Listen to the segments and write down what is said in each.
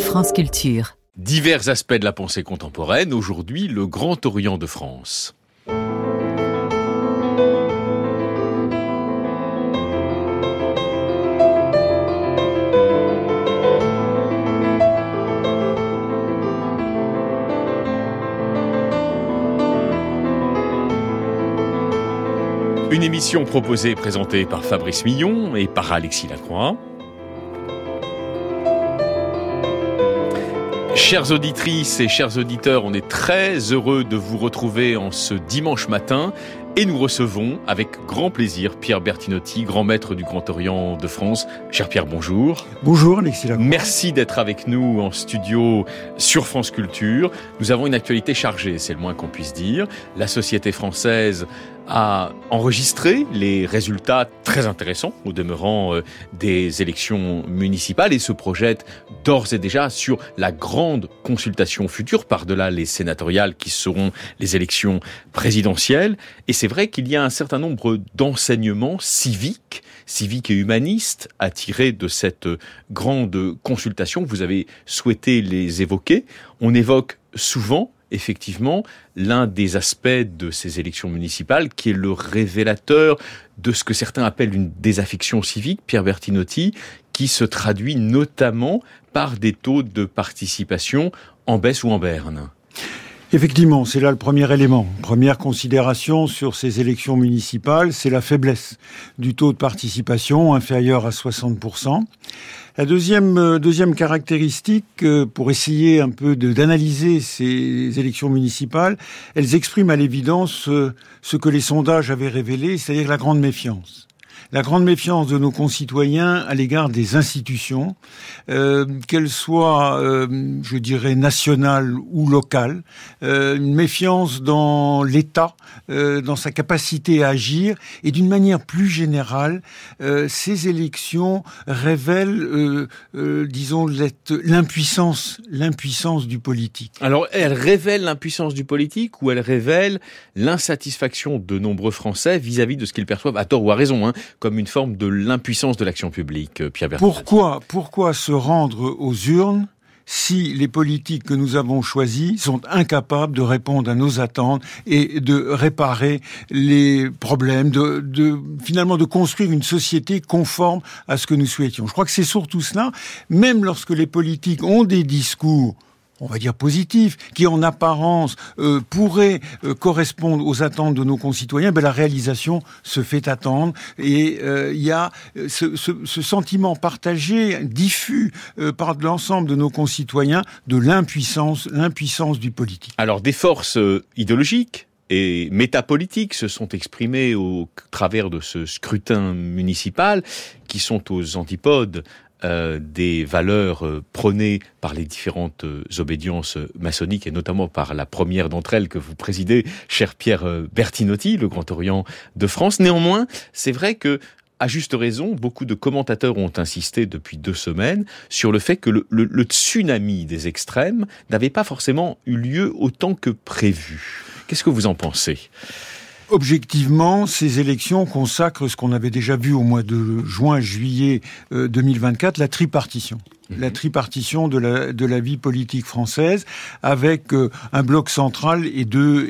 France Culture. Divers aspects de la pensée contemporaine, aujourd'hui le Grand Orient de France. Une émission proposée et présentée par Fabrice Millon et par Alexis Lacroix. Chères auditrices et chers auditeurs, on est très heureux de vous retrouver en ce dimanche matin et nous recevons avec grand plaisir Pierre Bertinotti, grand maître du Grand Orient de France. Cher Pierre, bonjour. Bonjour Alexis Lacroix. Merci d'être avec nous en studio sur France Culture. Nous avons une actualité chargée, c'est le moins qu'on puisse dire. La société française a enregistré les résultats très intéressants, au demeurant des élections municipales, et se projette d'ores et déjà sur la grande consultation future, par-delà les sénatoriales qui seront les élections présidentielles. Et c'est vrai qu'il y a un certain nombre d'enseignements civiques et humanistes à tirer de cette grande consultation. Vous avez souhaité les évoquer. On évoque souvent, effectivement, l'un des aspects de ces élections municipales qui est le révélateur de ce que certains appellent une désaffection civique, Pierre Bertinotti, qui se traduit notamment par des taux de participation en baisse ou en berne. Effectivement, c'est là le premier élément. Première considération sur ces élections municipales, c'est la faiblesse du taux de participation inférieur à 60%. La deuxième caractéristique, pour essayer un peu d'analyser ces élections municipales, elles expriment à l'évidence ce que les sondages avaient révélé, c'est-à-dire la grande méfiance. La grande méfiance de nos concitoyens à l'égard des institutions, qu'elles soient, je dirais, nationales ou locales, une méfiance dans l'État, dans sa capacité à agir, et d'une manière plus générale, ces élections révèlent, disons, l'impuissance du politique. Alors, elles révèlent l'impuissance du politique ou elles révèlent l'insatisfaction de nombreux Français vis-à-vis de ce qu'ils perçoivent, à tort ou à raison, comme une forme de l'impuissance de l'action publique, Pierre Bertinotti. Pourquoi se rendre aux urnes si les politiques que nous avons choisis sont incapables de répondre à nos attentes et de réparer les problèmes, finalement de construire une société conforme à ce que nous souhaitions. Je crois que c'est surtout cela, même lorsque les politiques ont des discours, on va dire positif, qui en apparence pourrait correspondre aux attentes de nos concitoyens, la réalisation se fait attendre et il y a ce sentiment partagé, diffus par l'ensemble de nos concitoyens de l'impuissance du politique. Alors des forces idéologiques et métapolitiques se sont exprimées au travers de ce scrutin municipal qui sont aux antipodes des valeurs prônées par les différentes obédiences maçonniques et notamment par la première d'entre elles que vous présidez, cher Pierre Bertinotti, le Grand Orient de France. Néanmoins, c'est vrai que, à juste raison, beaucoup de commentateurs ont insisté depuis 2 semaines sur le fait que le tsunami des extrêmes n'avait pas forcément eu lieu autant que prévu. Qu'est-ce que vous en pensez ? Objectivement, ces élections consacrent ce qu'on avait déjà vu au mois de juin-juillet 2024, la tripartition. La tripartition de la vie politique française avec un bloc central et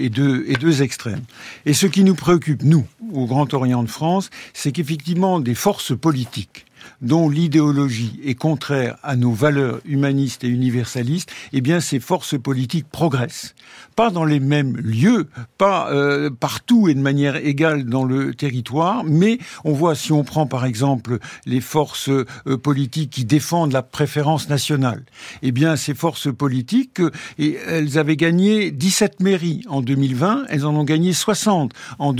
deux extrêmes. Et ce qui nous préoccupe, nous, au Grand Orient de France, c'est qu'effectivement des forces politiques dont l'idéologie est contraire à nos valeurs humanistes et universalistes, eh bien ces forces politiques progressent. Pas dans les mêmes lieux, pas partout et de manière égale dans le territoire, mais on voit, si on prend par exemple les forces politiques qui défendent la préférence nationale, eh bien ces forces politiques, elles avaient gagné 17 mairies en 2020, elles en ont gagné 60 en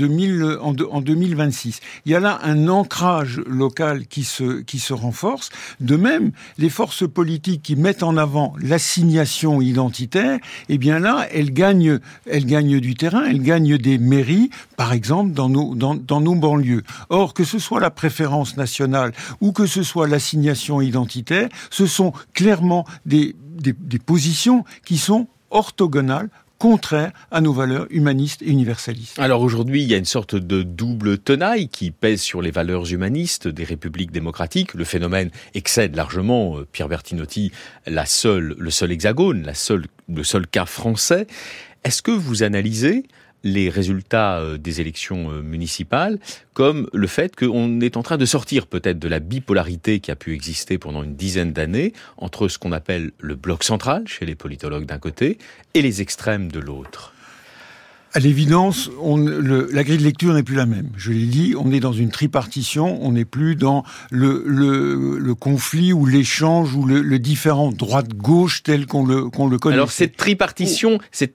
2026. Il y a là un ancrage local qui se renforce. De même, les forces politiques qui mettent en avant l'assignation identitaire, eh bien là, elles gagnent du terrain, elles gagnent des mairies, par exemple, dans nos banlieues. Or, que ce soit la préférence nationale ou que ce soit l'assignation identitaire, ce sont clairement des positions qui sont orthogonales, contraire à nos valeurs humanistes et universalistes. Alors aujourd'hui, il y a une sorte de double tenaille qui pèse sur les valeurs humanistes des républiques démocratiques. Le phénomène excède largement, Pierre Bertinotti, le seul hexagone, le seul cas français. Est-ce que vous analysez les résultats des élections municipales comme le fait qu'on est en train de sortir peut-être de la bipolarité qui a pu exister pendant une dizaine d'années entre ce qu'on appelle le bloc central chez les politologues d'un côté et les extrêmes de l'autre? À l'évidence, la grille de lecture n'est plus la même. Je l'ai dit, on est dans une tripartition, on n'est plus dans le conflit ou l'échange ou le différent droite-gauche tel qu'on le connaît. Alors cette tripartition,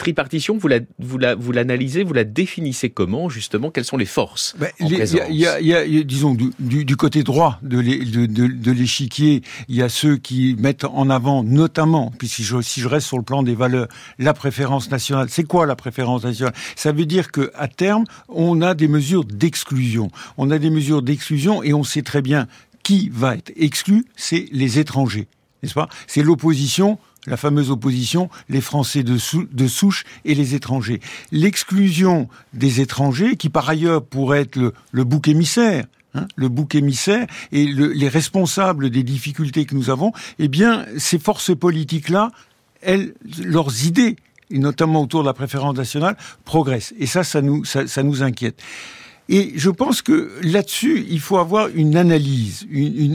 vous l'analysez, vous la définissez comment justement? Quelles sont les forces en présence? Il y a, disons, du côté droit de l'échiquier, il y a ceux qui mettent en avant, notamment, puis si je reste sur le plan des valeurs, la préférence nationale. C'est quoi la préférence nationale? Ça veut dire que à terme, on a des mesures d'exclusion. On a des mesures d'exclusion et on sait très bien qui va être exclu, c'est les étrangers, n'est-ce pas? C'est l'opposition, la fameuse opposition, les Français de souche et les étrangers. L'exclusion des étrangers, qui par ailleurs pourrait être le bouc émissaire, le bouc émissaire et les responsables des difficultés que nous avons, eh bien, ces forces politiques-là, leurs idées, et notamment autour de la préférence nationale, progresse. Et ça nous inquiète. Et je pense que là-dessus, il faut avoir une analyse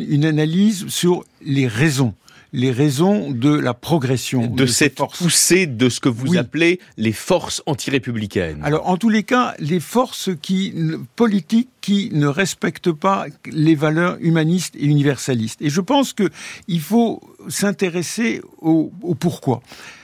sur les raisons de la progression de cette poussée de ce que vous appelez les forces antirépublicaines. Alors, en tous les cas, les forces politiques qui ne respectent pas les valeurs humanistes et universalistes. Et je pense que il faut s'intéresser au pourquoi.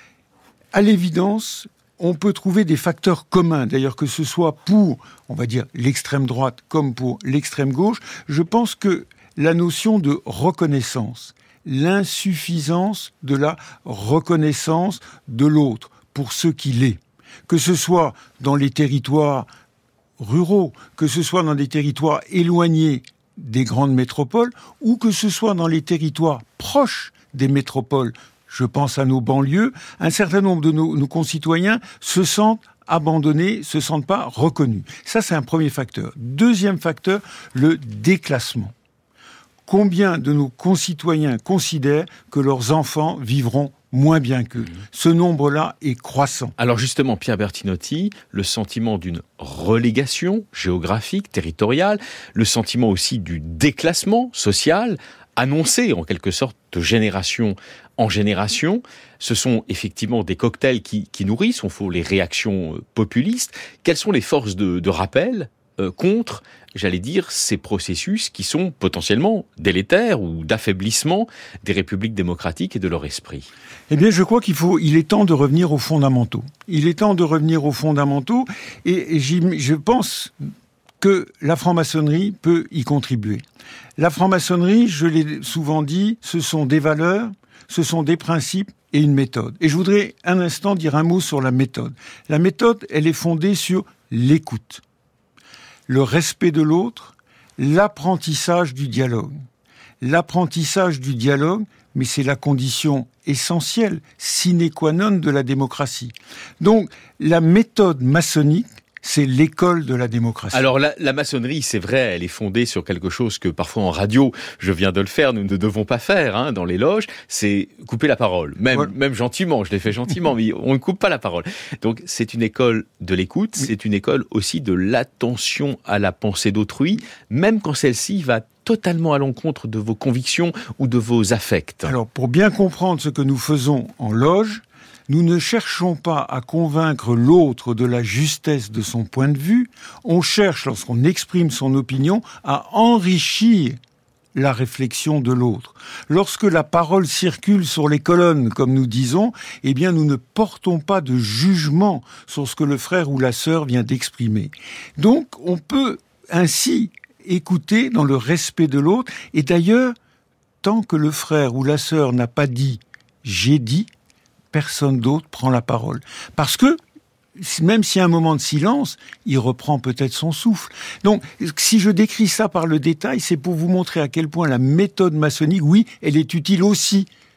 À l'évidence, on peut trouver des facteurs communs, d'ailleurs que ce soit pour, on va dire, l'extrême droite comme pour l'extrême gauche. Je pense que la notion de reconnaissance, l'insuffisance de la reconnaissance de l'autre pour ce qu'il est, que ce soit dans les territoires ruraux, que ce soit dans des territoires éloignés des grandes métropoles, ou que ce soit dans les territoires proches des métropoles, je pense à nos banlieues, un certain nombre de nos concitoyens se sentent abandonnés, se sentent pas reconnus. Ça, c'est un premier facteur. Deuxième facteur, le déclassement. Combien de nos concitoyens considèrent que leurs enfants vivront moins bien qu'eux? Ce nombre-là est croissant. Alors justement, Pierre Bertinotti, le sentiment d'une relégation géographique, territoriale, le sentiment aussi du déclassement social, annoncé en quelque sorte de génération en génération, ce sont effectivement des cocktails qui nourrissent, on faut les réactions populistes. Quelles sont les forces de rappel contre, j'allais dire, ces processus qui sont potentiellement délétères ou d'affaiblissement des républiques démocratiques et de leur esprit? Eh bien, je crois il est temps de revenir aux fondamentaux. Il est temps de revenir aux fondamentaux et je pense que la franc-maçonnerie peut y contribuer. La franc-maçonnerie, je l'ai souvent dit, ce sont des valeurs, ce sont des principes et une méthode. Et je voudrais un instant dire un mot sur la méthode. La méthode, elle est fondée sur l'écoute, le respect de l'autre, l'apprentissage du dialogue. L'apprentissage du dialogue, mais c'est la condition essentielle, sine qua non de la démocratie. Donc, la méthode maçonnique, c'est l'école de la démocratie. Alors la maçonnerie, c'est vrai, elle est fondée sur quelque chose que parfois en radio, je viens de le faire, nous ne devons pas faire dans les loges, c'est couper la parole. Même gentiment, je l'ai fait gentiment, mais on ne coupe pas la parole. Donc c'est une école de l'écoute, c'est une école aussi de l'attention à la pensée d'autrui, même quand celle-ci va totalement à l'encontre de vos convictions ou de vos affects. Alors pour bien comprendre ce que nous faisons en loge, nous ne cherchons pas à convaincre l'autre de la justesse de son point de vue, on cherche, lorsqu'on exprime son opinion, à enrichir la réflexion de l'autre. Lorsque la parole circule sur les colonnes, comme nous disons, eh bien nous ne portons pas de jugement sur ce que le frère ou la sœur vient d'exprimer. Donc on peut ainsi écouter dans le respect de l'autre, et d'ailleurs, tant que le frère ou la sœur n'a pas dit « j'ai dit », personne d'autre prend la parole. Parce que, même s'il y a un moment de silence, il reprend peut-être son souffle. Donc, si je décris ça par le détail, c'est pour vous montrer à quel point la méthode maçonnique, oui, elle est utile aussi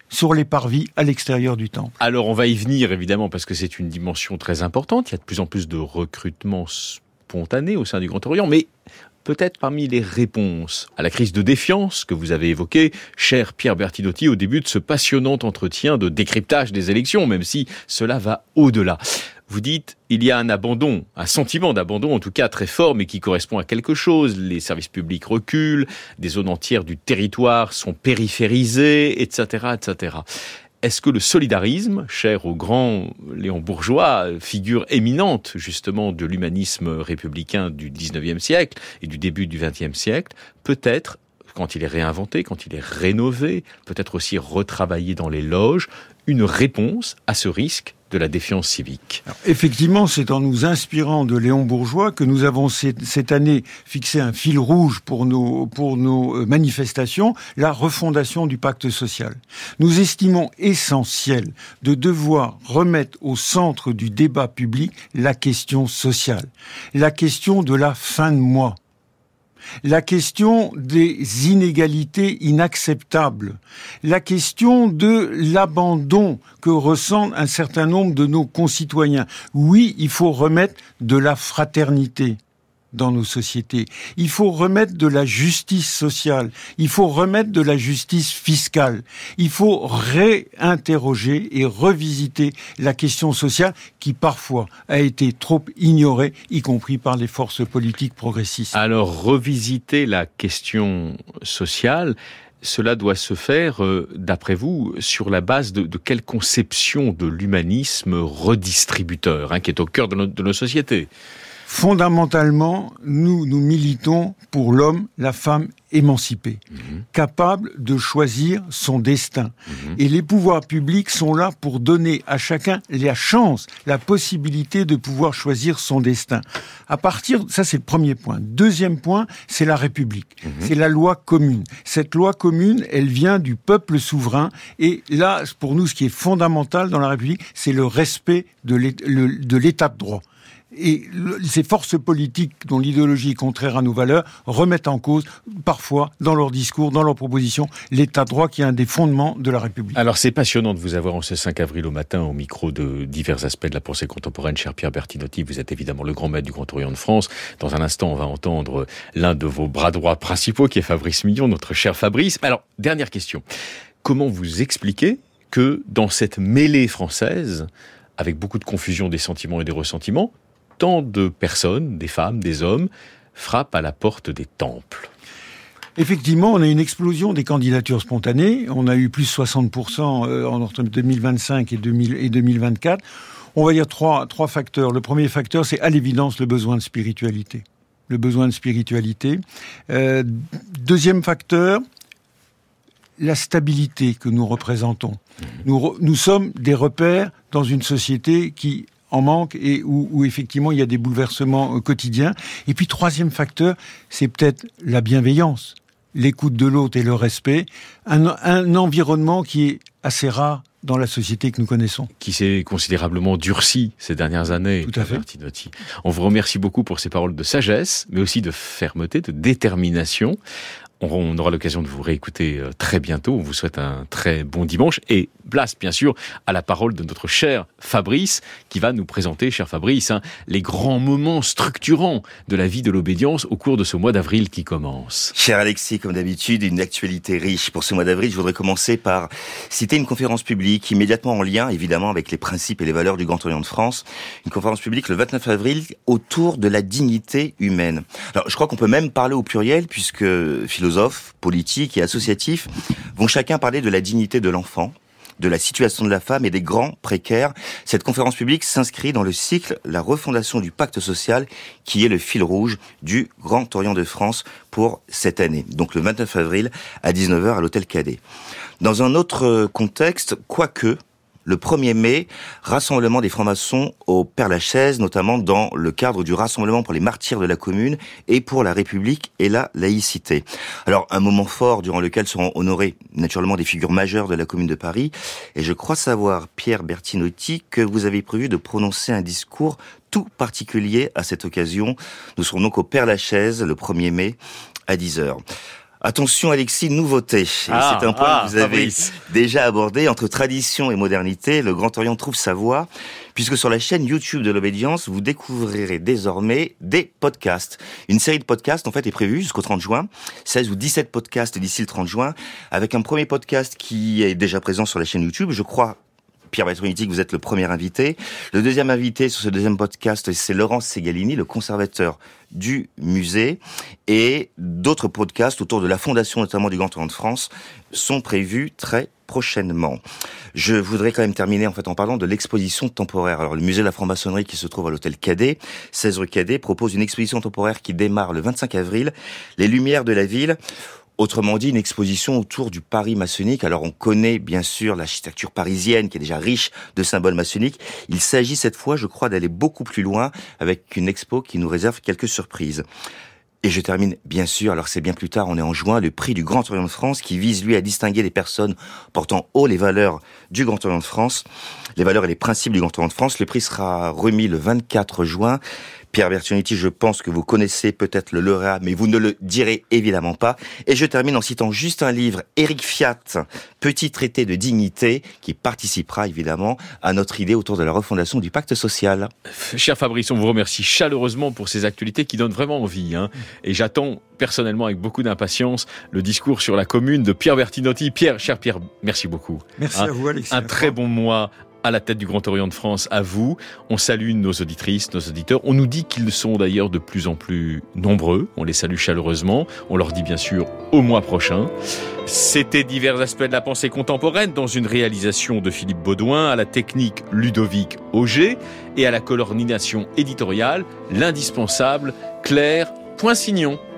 sur les parvis à l'extérieur du temple. Alors on va y venir évidemment parce que c'est une dimension très importante. Il y a de plus en plus de recrutements spontanés au sein du Grand Orient, mais peut-être parmi les réponses à la crise de défiance que vous avez évoquée, cher Pierre Bertinotti, au début de ce passionnant entretien de décryptage des élections, même si cela va au-delà. Vous dites, il y a un abandon, un sentiment d'abandon en tout cas très fort, mais qui correspond à quelque chose. Les services publics reculent, des zones entières du territoire sont périphérisées, etc., etc. Est-ce que le solidarisme, cher au grand Léon Bourgeois, figure éminente justement de l'humanisme républicain du 19e siècle et du début du 20e siècle, peut-être, quand il est réinventé, quand il est rénové, peut-être aussi retravaillé dans les loges, une réponse à ce risque de la défiance civique? Alors, effectivement, c'est en nous inspirant de Léon Bourgeois que nous avons cette année fixé un fil rouge pour nos manifestations, la refondation du pacte social. Nous estimons essentiel de devoir remettre au centre du débat public la question sociale, la question de la fin de mois, la question des inégalités inacceptables, la question de l'abandon que ressentent un certain nombre de nos concitoyens. Oui, il faut remettre de la fraternité dans nos sociétés. Il faut remettre de la justice sociale. Il faut remettre de la justice fiscale. Il faut réinterroger et revisiter la question sociale qui parfois a été trop ignorée, y compris par les forces politiques progressistes. Alors, revisiter la question sociale, cela doit se faire, d'après vous, sur la base de quelle conception de l'humanisme redistributeur, qui est au cœur de nos sociétés? Fondamentalement, nous militons pour l'homme, la femme émancipée, capable de choisir son destin. Et les pouvoirs publics sont là pour donner à chacun la chance, la possibilité de pouvoir choisir son destin. Ça c'est le premier point. Deuxième point, c'est la République. C'est la loi commune. Cette loi commune, elle vient du peuple souverain. Et là, pour nous, ce qui est fondamental dans la République, c'est le respect de l'état de droit. Et ces forces politiques dont l'idéologie est contraire à nos valeurs remettent en cause, parfois, dans leurs discours, dans leurs propositions, l'état de droit qui est un des fondements de la République. Alors c'est passionnant de vous avoir en ce 5 avril au matin au micro de divers aspects de la pensée contemporaine. Cher Pierre Bertinotti, vous êtes évidemment le grand maître du Grand Orient de France. Dans un instant, on va entendre l'un de vos bras droits principaux, qui est Fabrice Millon, notre cher Fabrice. Alors, dernière question. Comment vous expliquez que dans cette mêlée française, avec beaucoup de confusion des sentiments et des ressentiments, tant de personnes, des femmes, des hommes, frappent à la porte des temples? Effectivement, on a une explosion des candidatures spontanées. On a eu plus de 60% entre 2025 et 2024. On va dire trois facteurs. Le premier facteur, c'est à l'évidence le besoin de spiritualité. Deuxième facteur, la stabilité que nous représentons. Nous sommes des repères dans une société qui en manque et où effectivement il y a des bouleversements quotidiens. Et puis troisième facteur, c'est peut-être la bienveillance, l'écoute de l'autre et le respect, un environnement qui est assez rare dans la société que nous connaissons. Qui s'est considérablement durci ces dernières années. Tout à fait. Bertinotti. On vous remercie beaucoup pour ces paroles de sagesse, mais aussi de fermeté, de détermination. On aura l'occasion de vous réécouter très bientôt. On vous souhaite un très bon dimanche. Et place, bien sûr, à la parole de notre cher Fabrice, qui va nous présenter, cher Fabrice, les grands moments structurants de la vie de l'obédience au cours de ce mois d'avril qui commence. Cher Alexis, comme d'habitude, une actualité riche pour ce mois d'avril. Je voudrais commencer par citer une conférence publique immédiatement en lien, évidemment, avec les principes et les valeurs du Grand Orient de France. Une conférence publique le 29 avril autour de la dignité humaine. Alors, je crois qu'on peut même parler au pluriel, puisque philosophes, politiques et associatifs vont chacun parler de la dignité de l'enfant, de la situation de la femme et des grands précaires. Cette conférence publique s'inscrit dans le cycle La refondation du pacte social, qui est le fil rouge du Grand Orient de France pour cette année. Donc le 29 avril à 19h à l'Hôtel Cadet. Dans un autre contexte, quoique, le 1er mai, rassemblement des francs-maçons au Père-Lachaise, notamment dans le cadre du rassemblement pour les martyrs de la Commune et pour la République et la laïcité. Alors, un moment fort durant lequel seront honorées naturellement des figures majeures de la Commune de Paris. Et je crois savoir, Pierre Bertinotti, que vous avez prévu de prononcer un discours tout particulier à cette occasion. Nous serons donc au Père-Lachaise le 1er mai à 10h. Attention Alexis, nouveauté. Et c'est un point que vous avez déjà abordé. Entre tradition et modernité, le Grand Orient trouve sa voie, puisque sur la chaîne YouTube de l'Obédience, vous découvrirez désormais des podcasts. Une série de podcasts, en fait, est prévue jusqu'au 30 juin. 16 ou 17 podcasts d'ici le 30 juin, avec un premier podcast qui est déjà présent sur la chaîne YouTube. Je crois, Pierre Bertolini, que vous êtes le premier invité. Le deuxième invité sur ce deuxième podcast, c'est Laurence Segalini, le conservateur du musée. Et d'autres podcasts autour de la fondation, notamment du Grand Orient de France, sont prévus très prochainement. Je voudrais quand même terminer en parlant de l'exposition temporaire. Alors le musée de la franc-maçonnerie qui se trouve à l'hôtel Cadet, 16 rue Cadet, propose une exposition temporaire qui démarre le 25 avril. Les Lumières de la ville. Autrement dit, une exposition autour du Paris maçonnique. Alors, on connaît bien sûr l'architecture parisienne qui est déjà riche de symboles maçonniques. Il s'agit cette fois, je crois, d'aller beaucoup plus loin avec une expo qui nous réserve quelques surprises. Et je termine, bien sûr, alors c'est bien plus tard, on est en juin, le prix du Grand Orient de France qui vise, lui, à distinguer les personnes portant haut les valeurs du Grand Orient de France, les valeurs et les principes du Grand Orient de France. Le prix sera remis le 24 juin. Pierre Bertolini, je pense que vous connaissez peut-être le lauréat, mais vous ne le direz évidemment pas. Et je termine en citant juste un livre, Éric Fiat, Petit traité de dignité, qui participera évidemment à notre idée autour de la refondation du pacte social. Cher Fabrice, on vous remercie chaleureusement pour ces actualités qui donnent vraiment envie. Et j'attends personnellement avec beaucoup d'impatience le discours sur la commune de Pierre Bertinotti. Cher Pierre, merci beaucoup. Merci à vous, Alexis. Un très bon mois à la tête du Grand Orient de France, à vous. On salue nos auditrices, nos auditeurs. On nous dit qu'ils sont d'ailleurs de plus en plus nombreux. On les salue chaleureusement. On leur dit bien sûr au mois prochain. C'était divers aspects de la pensée contemporaine dans une réalisation de Philippe Baudouin, à la technique Ludovic Auger et à la coordination éditoriale l'indispensable Claire Poinsignon.